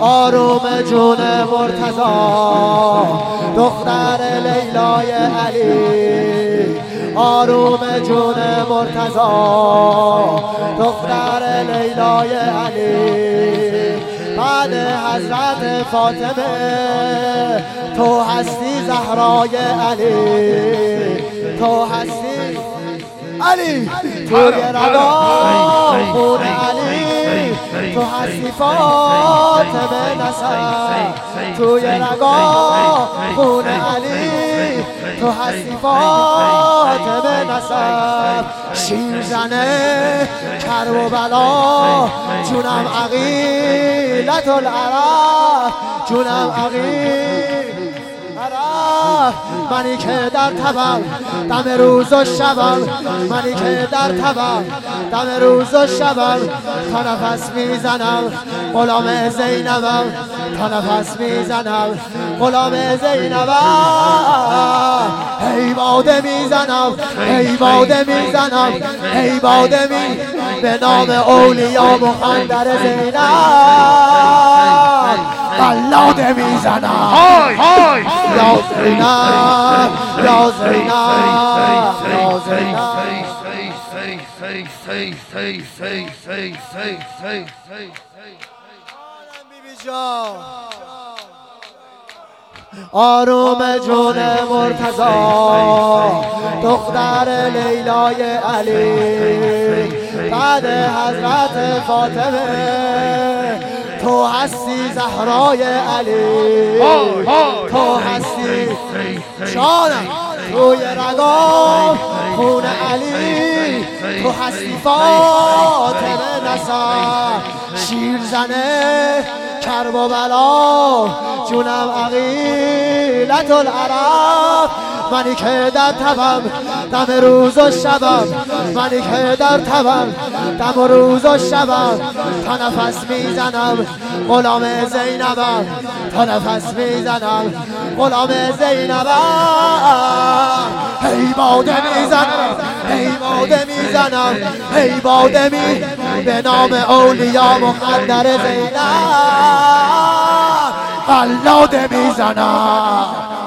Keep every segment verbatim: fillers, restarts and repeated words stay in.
آروم جون مرتضی دختر لیلای علی، آروم جون مرتضی دختر لیلای علی. بعد حضرت فاطمه تو هستی زهرای علی، تو هستی علی، توی رگا خون علی، تو هستی فاطمه نسب، توی رگا خون علی، تو هستی فاطمه نسب. شیر زنه کرب و بلا جونم عقیلت العرب، جونم عقیل عرب. منی که در تبم دم روز و شبم، منی که در تبم دم روز و شبم، تا نفس میزنم غلام زینبم، تا نفس میزنم غلام زینبم. هی باده میزنم، هی باده میزنم، هی باده می به نام اولیا مخندر زینب قلاده میزنم. یا زینب، یا زینب، یا زینب. آروم جون مرتضی دختر لیلای علی، بعد حضرت فاطمه تو هستی زهرای علی، تو هستی شانم توی رگام خون علی، تو هستی فاطمه نسب. شیر زنه کرب و بلا جونم عقیلت العرب. منی که در تبم دم روز و شبم، منی که در تبم دم روز و شبم، تا نفس میزنم غلام زینبم، تا نفس میزنم غلام زینبم. هی باده میزنم، هی باده میزنم، هی باده می به نام اولیا مخندر زینب قلاده میزنم.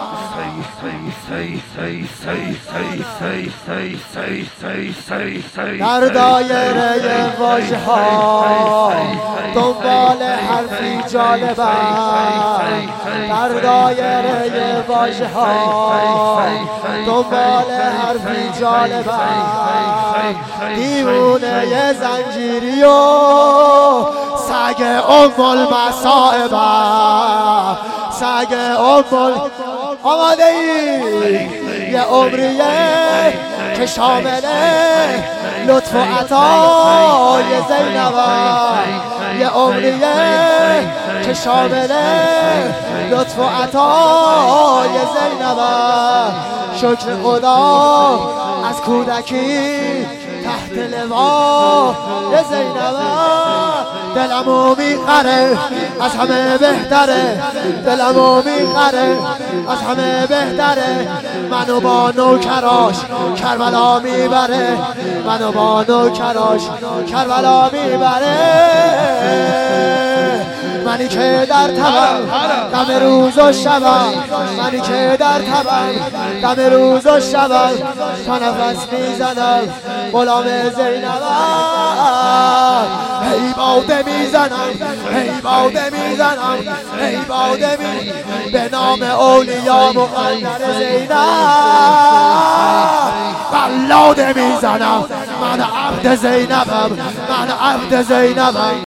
در دایره واژه ها دنبال حرفی جالبم، در دایره واژه ها دنبال حرفی جالبم. دیوونه زنجیری و سگ ام المصائبم، سگ ام. آماده ای یه عمریه که شامله لطف و عطای زینبم، یه عمریه که شامله لطف و عطای زینبم. شکر خدا از کودکی تحت لوا زینبم. دلمو میخره از همه بهتره، دلمو میخره از همه بهتره. منو با نوکراش کربلا میبره، منو با نوکراش کربلا میبره. منی که در تبم دم روز و شبم، منی که در تبم دم روز و شبم، تا نفس میزنم غلام زینبم. هی باده میزنم، هی باده میزنم، هی باده می به نام اولیا مخندر زینب قلاده میزنم. من عبد زینبم، من عبد زینبم.